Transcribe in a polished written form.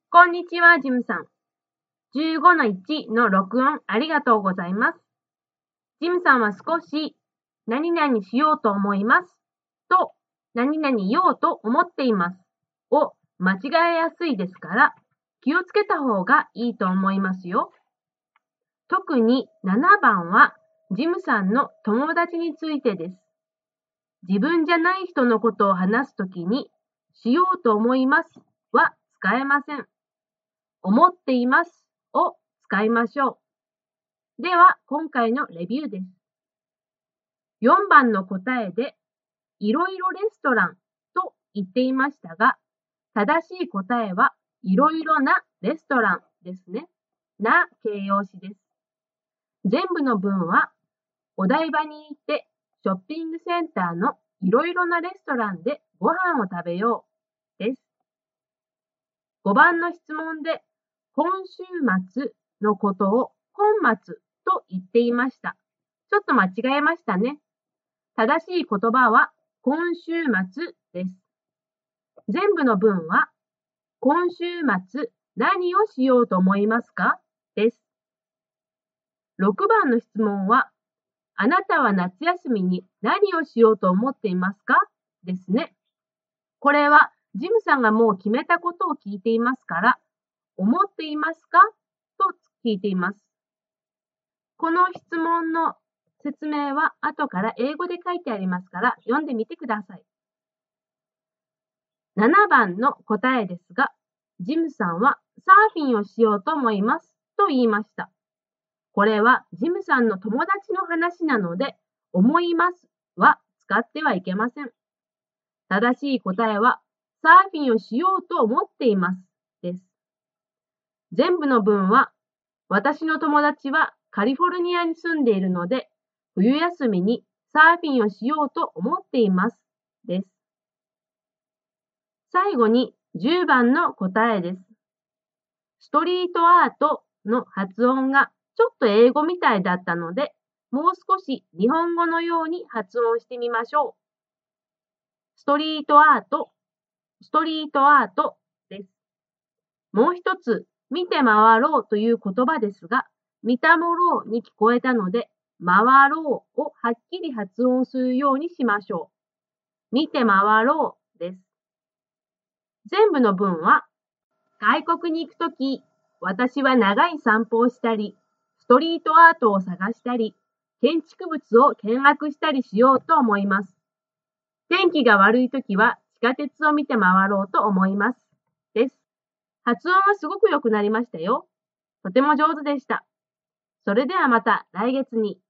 こんにちは、ジムさん。15-1の録音ありがとうございます。ジムさんは少し何々しようと思いますと何々言おうと思っていますを間違えやすいですから気をつけた方がいいと思いますよ。特に7番はジムさんの友達についてです。自分じゃない人のことを話すときにしようと思いますは使えません。思っていますを使いましょう。では、今回のレビューです。4番の答えで、いろいろレストランと言っていましたが、正しい答えは、いろいろなレストランですね。な形容詞です。全部の文は、お台場に行ってショッピングセンターのいろいろなレストランでご飯を食べようです。5番の質問で、今週末のことを今末と言っていました。ちょっと間違えましたね。正しい言葉は今週末です。全部の文は今週末何をしようと思いますかです。6番の質問はあなたは夏休みに何をしようと思っていますかですね。これはジムさんがもう決めたことを聞いていますから思っていますかと聞いています。この質問の説明は後から英語で書いてありますから読んでみてください。7番の答えですが、ジムさんはサーフィンをしようと思いますと言いました。これはジムさんの友達の話なので、思いますは使ってはいけません。正しい答えはサーフィンをしようと思っていますです。全部の文は私の友達はカリフォルニアに住んでいるので、冬休みにサーフィンをしようと思っていますです。最後に10番の答えです。ストリートアートの発音がちょっと英語みたいだったので、もう少し日本語のように発音してみましょう。ストリートアート、ストリートアートです。もう一つ、見て回ろうという言葉ですが、見たもろうに聞こえたので、回ろうをはっきり発音するようにしましょう。見て回ろうです。全部の文は、外国に行くとき、私は長い散歩をしたり、ストリートアートを探したり、建築物を見学したりしようと思います。天気が悪いときは地下鉄を見て回ろうと思います。です。発音はすごく良くなりましたよ。とても上手でした。それではまた来月に。